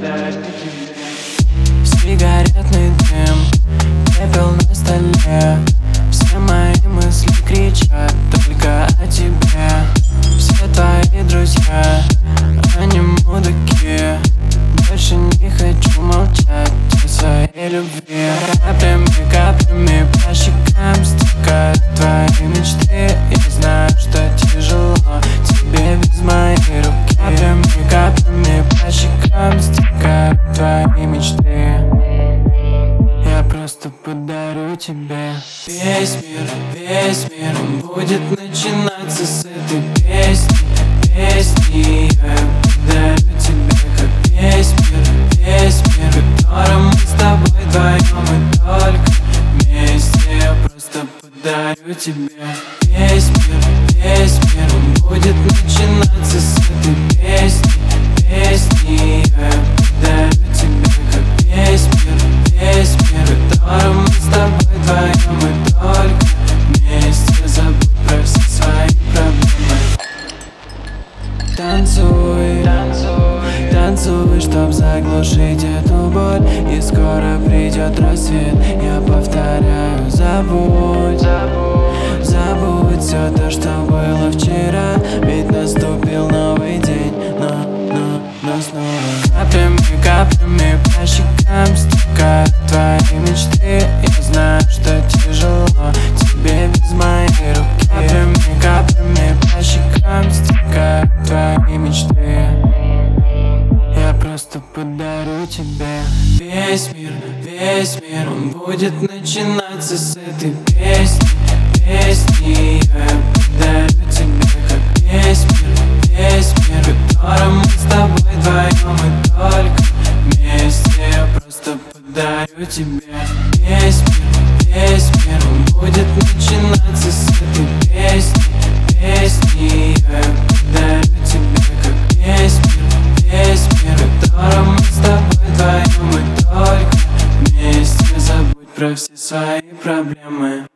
Сигаретный дым, пепел на столе. Все мои мысли кричат только о тебе. Все твои друзья, они мудаки. Больше не хочу молчать о своей любви. Каплями по щекам стекают твои мечты. Я знаю, что тяжело тебе без моей руки. Каплями по щекам стекают твои мечты. Я просто подарю тебе весь мир будет начинаться с этой песни. Я подарю тебе как весь мир, в котором мы с тобой вдвоем и только вместе. Я просто подарю тебе весь мир будет начинаться с этой песни. Я подарю тебе как весь мир, в котором мы с тобой вдвоем и только вместе. Забудь про все свои проблемы. Танцуй, чтоб заглушить эту боль. И скоро придет рассвет. Я повторяю, забудь все то, что было вчера. Ведь наступил новый день, но снова каплями по щекам стекают твои мечты. Я знаю, что тяжело тебе без моей руки. Каплями по щекам стекают твои мечты. Я просто подарю тебе весь мир, он будет начинаться с этой песни. Я подарю тебе как весь мир, в котором мы с тобой вдвоем и только вместе. Я просто подарю тебе весь мир, он будет начинаться с этой песни. Я подарю тебе как весь мир, в котором мы с тобой вдвоем и только вместе. Забудь про все свои проблемы.